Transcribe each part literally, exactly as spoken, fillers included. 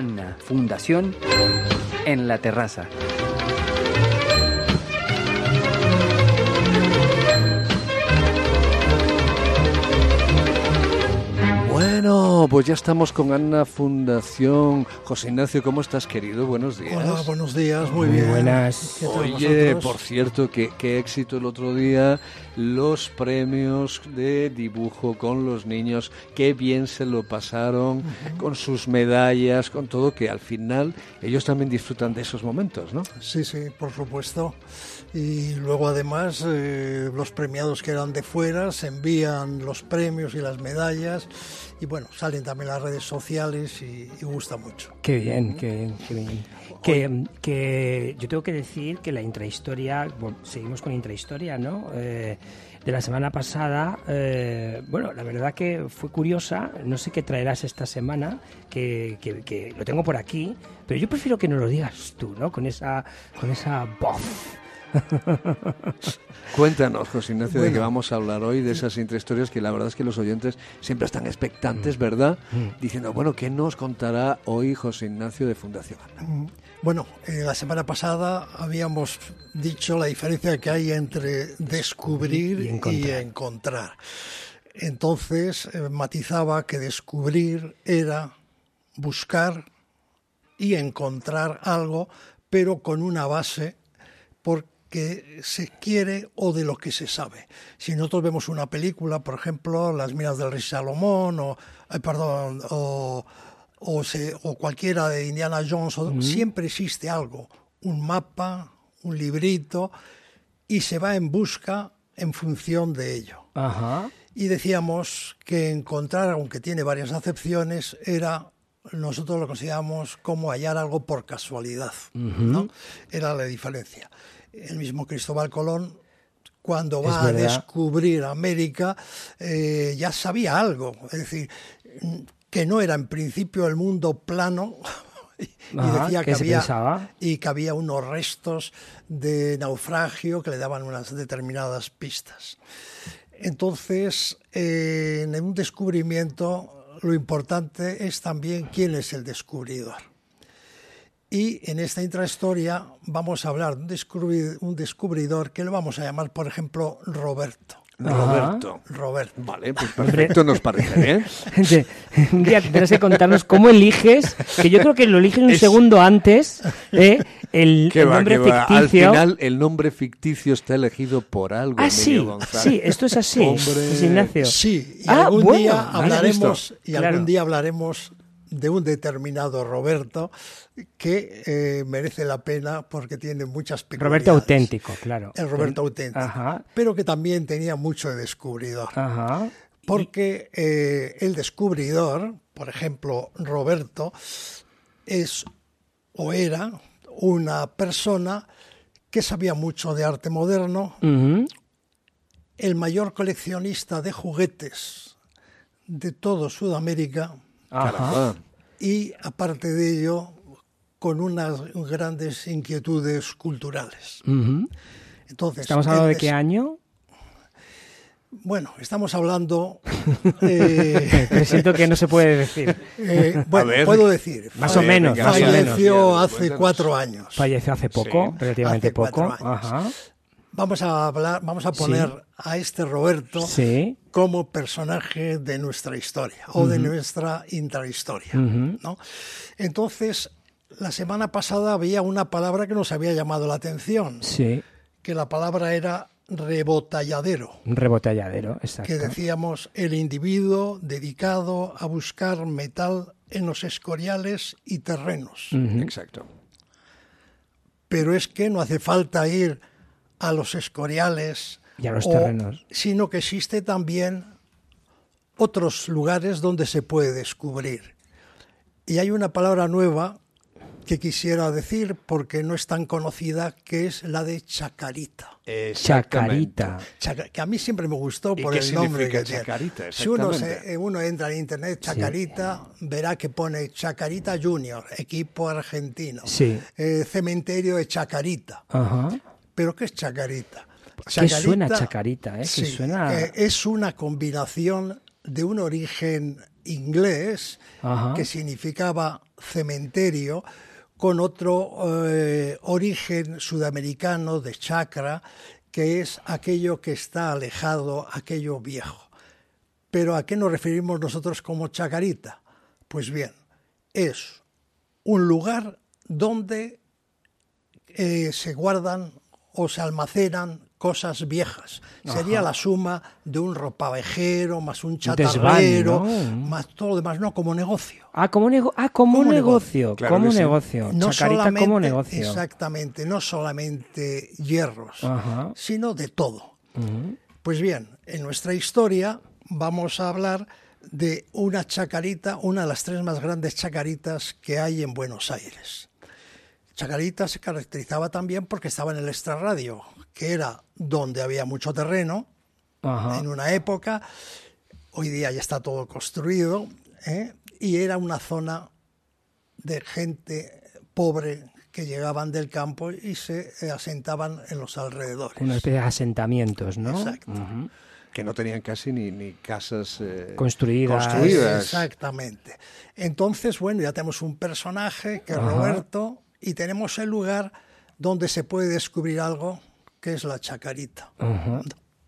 Anna Fundación en la terraza. Bueno, pues ya estamos con Anna Fundación. José Ignacio, ¿cómo estás, querido? Buenos días. Hola, buenos días, muy, muy bien. Buenas. Oye, por cierto, qué, qué éxito el otro día, los premios de dibujo con los niños, qué bien se lo pasaron, uh-huh. con sus medallas, con todo, que al final ellos también disfrutan de esos momentos, ¿no? Sí, sí, por supuesto. Y luego además eh, los premiados que eran de fuera se envían los premios y las medallas y bueno, salen también las redes sociales y, y gusta mucho. Qué bien, qué bien, qué bien. Que, que yo tengo que decir que la intrahistoria, bueno, seguimos con intrahistoria, ¿no? Eh, de la semana pasada, eh, bueno, la verdad que fue curiosa, no sé qué traerás esta semana, que, que, que lo tengo por aquí, pero yo prefiero que no lo digas tú, ¿no? Con esa, con esa voz. Cuéntanos, José Ignacio, bueno, de qué vamos a hablar hoy, de esas intrahistorias que la verdad es que los oyentes siempre están expectantes, ¿verdad? Mm. Diciendo, bueno, ¿qué nos contará hoy José Ignacio de Fundación Anna? Bueno, eh, la semana pasada habíamos dicho la diferencia que hay entre descubrir y encontrar. Y encontrar. Entonces, eh, matizaba que descubrir era buscar y encontrar algo, pero con una base por que se quiere o de lo que se sabe. Si nosotros vemos una película, por ejemplo, Las minas del rey Salomón o, eh, perdón, o, o, se, o cualquiera de Indiana Jones, o, mm. siempre existe algo, un mapa, un librito, y se va en busca en función de ello. Ajá. Y decíamos que encontrar, aunque tiene varias acepciones, era... nosotros lo consideramos como hallar algo por casualidad, uh-huh. ¿no? Era la diferencia. El mismo Cristóbal Colón, cuando va a descubrir América, eh, ya sabía algo, es decir, que no era en principio el mundo plano, y, Ajá, decía que había, pensaba? y que había unos restos de naufragio que le daban unas determinadas pistas. Entonces, eh, en un descubrimiento, lo importante es también quién es el descubridor. Y en esta intrahistoria vamos a hablar de un descubridor, un descubridor que le vamos a llamar, por ejemplo, Roberto. Roberto. Roberto. Vale, pues perfecto, nos parece, ¿eh? Un día tendrás que contarnos cómo eliges, que yo creo que lo eliges un es... segundo antes, ¿eh? el, el va, nombre ficticio. Al final, el nombre ficticio está elegido por algo. Ah, sí, González. sí, esto es así, José Ignacio. Sí, y ah, algún bueno, día hablaremos, y claro. algún día hablaremos de un determinado Roberto que eh, merece la pena porque tiene muchas peculiaridades. Roberto auténtico, claro. El Roberto auténtico, Ajá. pero que también tenía mucho de descubridor. Ajá. Porque eh, el descubridor, por ejemplo, Roberto, es o era una persona que sabía mucho de arte moderno, uh-huh. el mayor coleccionista de juguetes de todo Sudamérica. Ajá. Y aparte de ello, con unas grandes inquietudes culturales. Uh-huh. Entonces, ¿estamos hablando de des... qué año? Bueno, estamos hablando... Eh... Presiento que no se puede decir. Eh, bueno, puedo decir. Más o menos. Falleció hace cuatro años. Falleció hace poco, sí, relativamente hace poco. Ajá. Vamos a hablar, vamos a poner sí. a este Roberto sí. como personaje de nuestra historia o uh-huh. de nuestra intrahistoria, uh-huh. ¿no? Entonces, la semana pasada había una palabra que nos había llamado la atención, sí. que la palabra era rebotalladero. Un rebotalladero, exacto. Que decíamos el individuo dedicado a buscar metal en los escoriales y terrenos. Uh-huh. Exacto. Pero es que no hace falta ir a los escoriales y a los o, terrenos, sino que existe también otros lugares donde se puede descubrir. Y hay una palabra nueva que quisiera decir porque no es tan conocida, que es la de chacarita. Chacarita. Chaca, que a mí siempre me gustó por el nombre que tiene. Chacarita, si uno, se, uno entra en internet, Chacarita, sí. verá que pone Chacarita Junior, equipo argentino. Sí. Eh, cementerio de Chacarita. Ajá. ¿Pero qué es chacarita? Chacarita, ¿qué suena chacarita? ¿eh? Sí, ¿Qué suena? Eh, es una combinación de un origen inglés, Ajá. que significaba cementerio, con otro eh, origen sudamericano de chacra, que es aquello que está alejado, aquello viejo. Pero ¿a qué nos referimos nosotros como chacarita? Pues bien, es un lugar donde eh, se guardan o se almacenan cosas viejas. Ajá. Sería la suma de un ropavejero, más un chatarrero, Desván, ¿no? más todo lo demás, no, como negocio. Ah, como, nego ah, como, como negocio, negocio. Claro como negocio. No Chacarita como negocio. Exactamente, no solamente hierros, Ajá. sino de todo. Uh-huh. Pues bien, en nuestra historia vamos a hablar de una chacarita, una de las tres más grandes chacaritas que hay en Buenos Aires. Chacarita se caracterizaba también porque estaba en el extrarradio, que era donde había mucho terreno, Ajá. en una época. Hoy día ya está todo construido, ¿eh? Y era una zona de gente pobre que llegaban del campo y se asentaban en los alrededores. Una especie de asentamientos, ¿no? Exacto. Uh-huh. Que no tenían casi ni, ni casas eh, construidas. construidas. Exactamente. Entonces, bueno, ya tenemos un personaje que es Ajá. Roberto, y tenemos el lugar donde se puede descubrir algo, que es la chacarita. Uh-huh.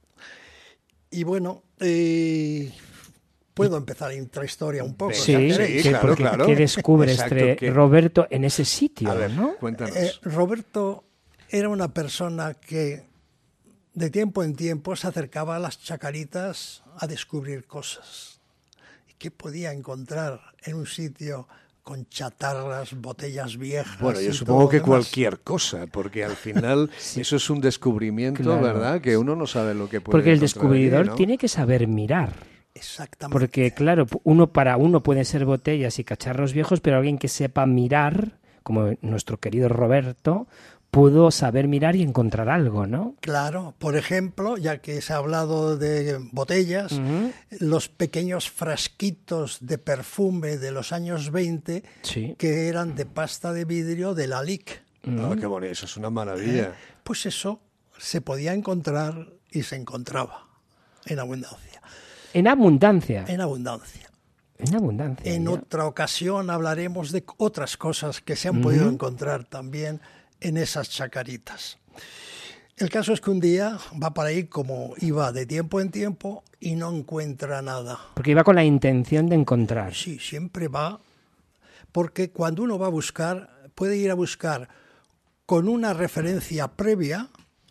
Y bueno, eh, puedo empezar la historia un poco. Sí, sí que, claro, claro. ¿Qué descubre Exacto, este que... Roberto en ese sitio? A ver, ¿no? Cuéntanos. Eh, Roberto era una persona que de tiempo en tiempo se acercaba a las chacaritas a descubrir cosas. ¿Y qué podía encontrar en un sitio con chatarras, botellas viejas? Bueno, yo y supongo que demás? Cualquier cosa, porque al final sí. eso es un descubrimiento, claro. ¿verdad? Que uno no sabe lo que puede Porque el descubridor allí, ¿no? tiene que saber mirar. Exactamente. Porque, claro, uno para uno pueden ser botellas y cacharros viejos, pero alguien que sepa mirar, como nuestro querido Roberto, pudo saber mirar y encontrar algo, ¿no? Claro, por ejemplo, ya que se ha hablado de botellas, uh-huh. los pequeños frasquitos de perfume de los años veinte sí. que eran de pasta de vidrio de la Lic. Uh-huh. Ah, qué bonito, eso es una maravilla. Eh, pues eso se podía encontrar y se encontraba en abundancia. En abundancia. En abundancia. En abundancia. En ya. otra ocasión hablaremos de otras cosas que se han uh-huh. podido encontrar también en esas chacaritas. El caso es que un día va para ahí como iba de tiempo en tiempo y no encuentra nada. Porque iba con la intención de encontrar. Sí, siempre va, porque cuando uno va a buscar, puede ir a buscar con una referencia previa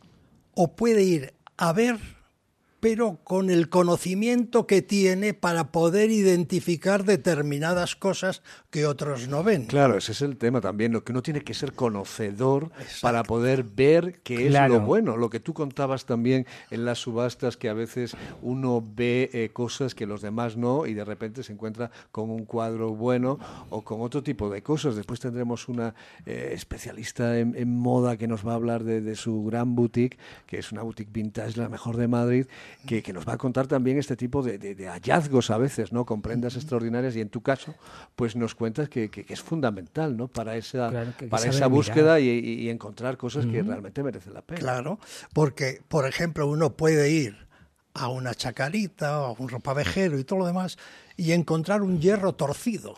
o puede ir a ver, pero con el conocimiento que tiene para poder identificar determinadas cosas que otros no ven. Claro, ese es el tema también, lo que uno tiene que ser conocedor Exacto. para poder ver qué claro. es lo bueno. Lo que tú contabas también en las subastas, que a veces uno ve eh, cosas que los demás no y de repente se encuentra con un cuadro bueno o con otro tipo de cosas. Después tendremos una eh, especialista en, en moda que nos va a hablar de, de su gran boutique, que es una boutique vintage, la mejor de Madrid, Que, que nos va a contar también este tipo de, de, de hallazgos a veces, ¿no? Con prendas uh-huh. extraordinarias, y en tu caso, pues nos cuentas que, que, que es fundamental, ¿no? Para esa, claro, que para esa búsqueda y, y, y encontrar cosas uh-huh. que realmente merecen la pena. Claro, porque, por ejemplo, uno puede ir a una chacarita o a un ropavejero y todo lo demás y encontrar un hierro torcido,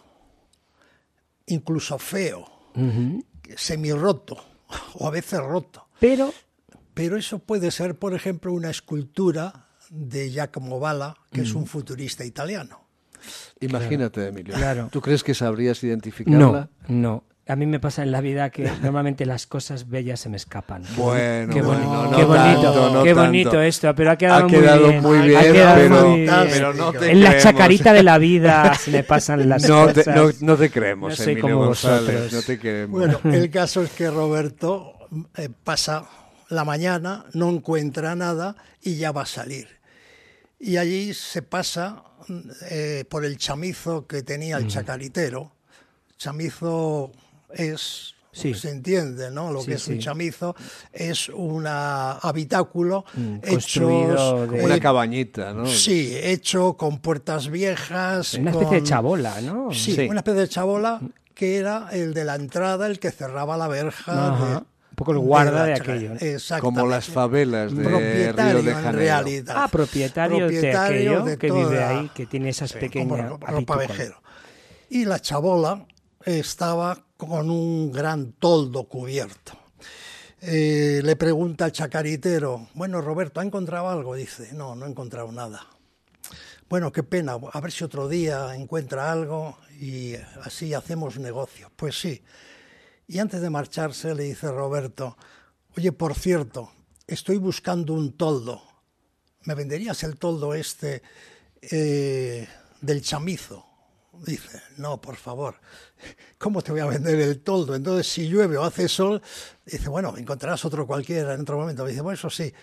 incluso feo, uh-huh. semirroto o a veces roto. Pero... Pero eso puede ser, por ejemplo, una escultura de Giacomo Balla, que mm. es un futurista italiano. Imagínate, Emilio. Claro. ¿Tú crees que sabrías identificarla? No, no. A mí me pasa en la vida que normalmente las cosas bellas se me escapan. Bueno, qué bueno, bonito, no, qué no bonito, tanto, no qué tanto. bonito esto, pero ha quedado, ha quedado muy bien. Muy bien, ha quedado pero, muy bien. pero no te En creemos. la chacarita de la vida se me pasan las no cosas. Te, no, no te creemos, no soy Emilio como González, vosotros. no te queremos. Bueno, el caso es que Roberto eh, pasa la mañana, no encuentra nada y ya va a salir. Y allí se pasa eh, por el chamizo que tenía el mm. chacaritero. Chamizo es, sí. se entiende, ¿no? Lo sí, que es sí. un chamizo es un habitáculo mm, hecho de... una cabañita, ¿no? Sí, hecho con puertas viejas. Una con... especie de chabola, ¿no? Sí, sí, una especie de chabola que era el de la entrada, el que cerraba la verja. Ajá. De... poco el guarda de, de aquello. Exactamente. Como las favelas de propietario, Río de Janeiro. En realidad. Ah, propietario, propietario de aquello de que toda, vive ahí, que tiene esas sí, pequeñas como apícolas. ropavejero. Y la chabola estaba con un gran toldo cubierto. Eh, le pregunta al chacaritero, bueno, Roberto, ¿ha encontrado algo? Dice, no, no he encontrado nada. Bueno, qué pena, a ver si otro día encuentra algo y así hacemos negocio. Pues sí. Y antes de marcharse le dice Roberto, oye, por cierto, estoy buscando un toldo. ¿Me venderías el toldo este eh, del chamizo? Dice, no, por favor, ¿cómo te voy a vender el toldo? Entonces, si llueve o hace sol, dice, bueno, encontrarás otro cualquiera en otro momento. Dice, bueno, eso sí.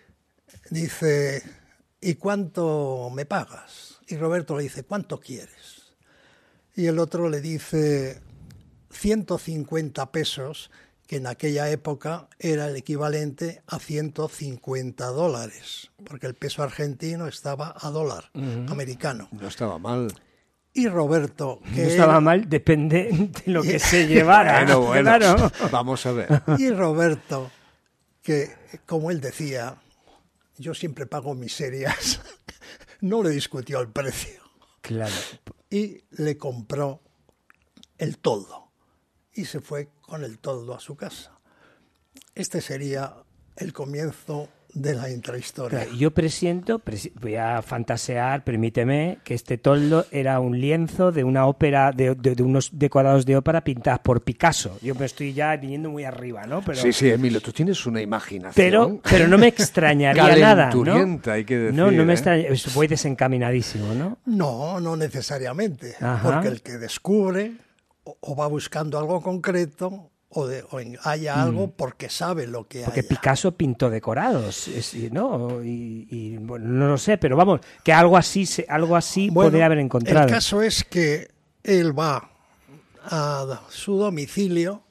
Dice, ¿y cuánto me pagas? Y Roberto le dice, ¿cuánto quieres? Y el otro le dice, ciento cincuenta pesos, que en aquella época era el equivalente a ciento cincuenta dólares, porque el peso argentino estaba a dólar uh-huh. americano. No estaba mal. Y Roberto, que no estaba era... mal, depende de lo que se llevara. Bueno, bueno, claro. Vamos a ver. Y Roberto, que como él decía, yo siempre pago miserias, no le discutió el precio. Claro. Y le compró el toldo. Y se fue con el toldo a su casa. Este sería el comienzo de la intrahistoria. Claro, yo presiento, presi- voy a fantasear, permíteme, que este toldo era un lienzo de una ópera, de, de, de unos decorados de ópera pintados por Picasso. Yo me estoy ya viniendo muy arriba, ¿no? Pero, sí, sí, Emilio, tú tienes una imaginación. Pero, pero no me extrañaría nada, ¿no? Hay que decir, no, no me ¿eh? extraña, voy desencaminadísimo, ¿no? No, no necesariamente, Ajá. porque el que descubre o, o va buscando algo concreto o, de, o en, haya algo mm. porque sabe lo que hay. Porque haya. Picasso pintó decorados, es, ¿no? Y, y bueno, no lo sé, pero vamos, que algo así, algo así bueno, podría haber encontrado. El caso es que él va a su domicilio,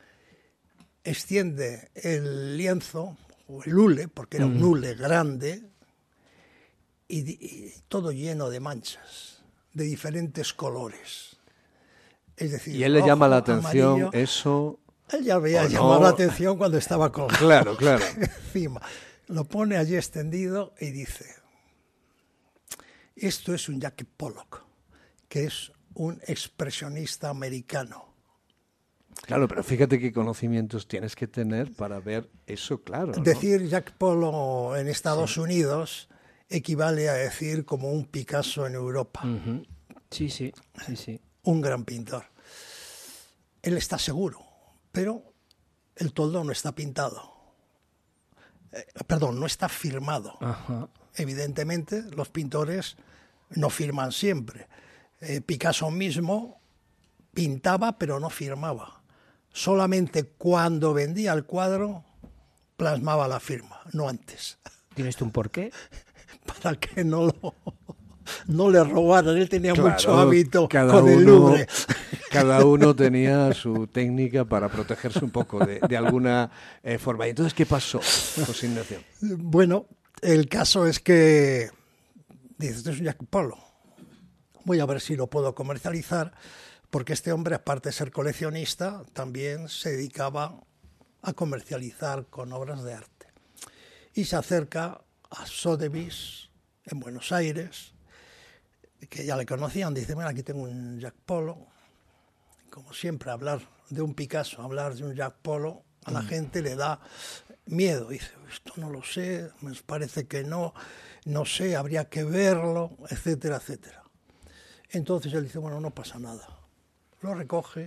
extiende el lienzo, o el hule, porque era mm. un hule grande, y, y todo lleno de manchas, de diferentes colores. Es decir, y él le rojo, llama la atención amarillo, eso. Él ya había no. llamado la atención cuando estaba con claro, claro. encima. Lo pone allí extendido y dice, esto es un Jack Pollock, que es un expresionista americano. Claro, pero fíjate qué conocimientos tienes que tener para ver eso claro, ¿no? Decir Jack Pollock en Estados sí. Unidos equivale a decir como un Picasso en Europa. Uh-huh. Sí, sí, sí, sí. Un gran pintor. Él está seguro, pero el toldo no está pintado. Eh, perdón, no está firmado. Ajá. Evidentemente, los pintores no firman siempre. Eh, Picasso mismo pintaba, pero no firmaba. Solamente cuando vendía el cuadro plasmaba la firma, no antes. ¿Tienes tú un porqué? Para que no lo... no le robaran, él tenía claro, mucho hábito cada con uno, el Louvre. Cada uno tenía su técnica para protegerse un poco de, de alguna eh, forma. ¿Y entonces qué pasó, José Ignacio? Bueno, el caso es que dices, esto es un Jack Pollock. Voy a ver si lo puedo comercializar, porque este hombre, aparte de ser coleccionista, también se dedicaba a comercializar con obras de arte. Y se acerca a Sotheby's en Buenos Aires, que ya le conocían, dice, bueno, aquí tengo un Jack Pollock. Como siempre, hablar de un Picasso, hablar de un Jack Pollock, a la mm. gente le da miedo. Dice, esto no lo sé, me parece que no, no sé, habría que verlo, etcétera, etcétera. Entonces él dice, bueno, no pasa nada. Lo recoge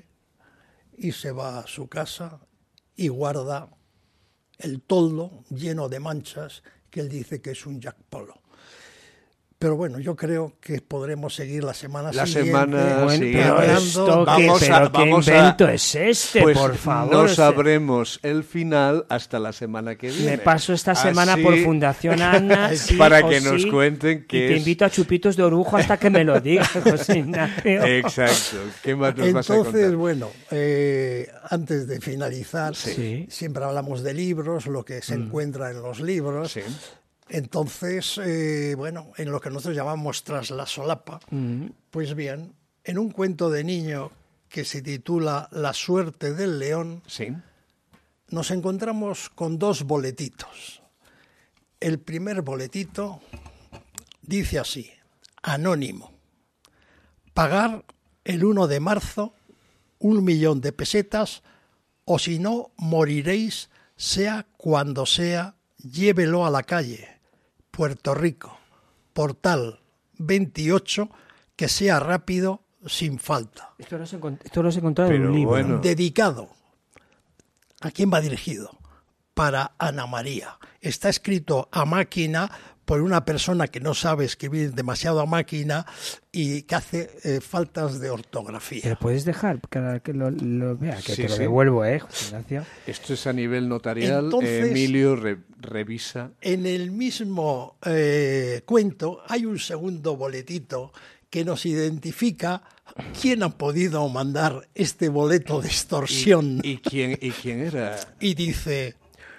y se va a su casa y guarda el toldo lleno de manchas que él dice que es un Jack Pollock. Pero bueno, yo creo que podremos seguir la semana la siguiente. Semana bueno, siguiente. Pero esto vamos que, a, pero vamos ¿qué invento a, es este, pues por favor? No sabremos el final hasta la semana que viene. Me paso esta semana Así, por Fundación Ana. Sí, para que nos sí, cuenten qué y te es. invito a chupitos de orujo hasta que me lo digas, José Ignacio. Exacto. ¿Qué más nos Entonces, vas a contar? bueno, eh, antes de finalizar, sí. siempre hablamos de libros, lo que se mm. encuentra en los libros. Sí. Entonces, eh, bueno, en lo que nosotros llamamos tras la solapa, mm. pues bien, en un cuento de niño que se titula La suerte del león, sí. nos encontramos con dos boletitos. El primer boletito dice así, anónimo, pagar el uno de marzo un millón de pesetas o si no moriréis, sea cuando sea, llévelo a la calle, Puerto Rico, portal veintiocho, que sea rápido, sin falta. Esto lo se, esto lo se encontrado en Pero un libro. bueno. Dedicado. ¿A quién va dirigido? Para Ana María. Está escrito a máquina por una persona que no sabe escribir demasiado a máquina y que hace eh, faltas de ortografía. ¿Pero puedes dejar cada que lo, lo vea? Que Sí, te lo sí. devuelvo, ¿eh, José Ignacio? Esto es a nivel notarial. Entonces, Emilio re- revisa. En el mismo eh, cuento hay un segundo boletito que nos identifica quién ha podido mandar este boleto de extorsión. ¿Y, y, quién, ¿Y quién era? Y dice,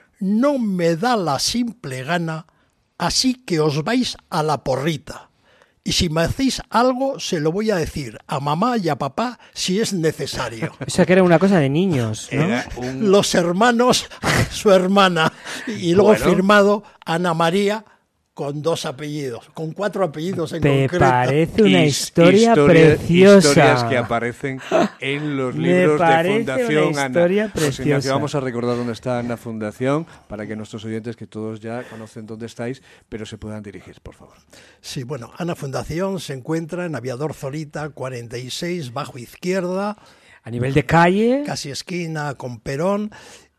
no me da la simple gana, así que os vais a la porrita. Y si me hacéis algo, se lo voy a decir a mamá y a papá si es necesario. O sea, que era una cosa de niños, ¿no? Era un... Los hermanos, su hermana, y luego Bueno. firmado Ana María con dos apellidos, con cuatro apellidos en Me concreto. parece una His- historia, historia- preciosa. Historias que aparecen en los Me libros de parece Fundación una Ana. historia José Ignacio, preciosa. vamos a recordar dónde está Ana Fundación para que nuestros oyentes, que todos ya conocen dónde estáis, pero se puedan dirigir, por favor. Sí, bueno, Ana Fundación se encuentra en Aviador Zorita cuarenta y seis, bajo izquierda, A nivel de calle, casi esquina con Perón,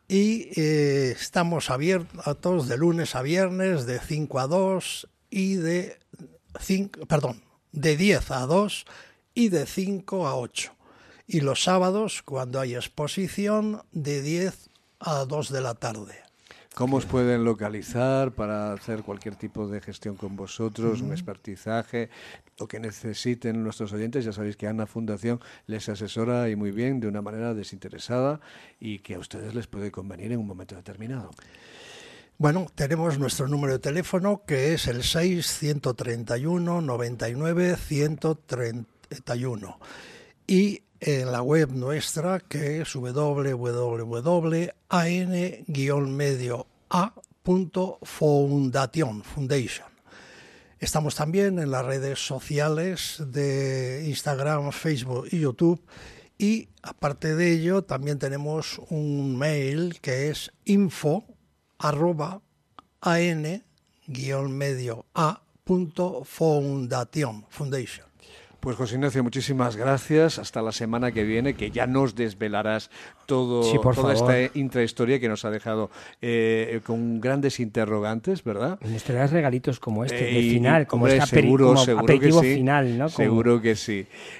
y eh, estamos abiertos de lunes a viernes de cinco a dos y de cinco, perdón, de diez a dos y de cinco a ocho. Y los sábados, cuando hay exposición, de diez a dos de la tarde. ¿Cómo os pueden localizar para hacer cualquier tipo de gestión con vosotros, un expertizaje, lo que necesiten nuestros oyentes? Ya sabéis que Ana Fundación les asesora y muy bien, de una manera desinteresada y que a ustedes les puede convenir en un momento determinado. Bueno, tenemos nuestro número de teléfono que es el seis, ciento treinta y uno, noventa y nueve, ciento treinta y uno. Y en la web nuestra que es doble u doble u doble u punto a n guion medio a punto foundation. Estamos también en las redes sociales de Instagram, Facebook y YouTube. Y aparte de ello, también tenemos un mail que es info arroba an guion medio a punto foundation. Foundation. Pues José Ignacio, muchísimas gracias. Hasta la semana que viene, que ya nos desvelarás todo, Sí, por toda favor. esta intrahistoria que nos ha dejado eh, con grandes interrogantes, ¿verdad? nos traerás regalitos como este, Eh, de y- final, como hombre, este aperi- seguro, como seguro que aperitivo sí, final, ¿no? Como- Seguro que sí.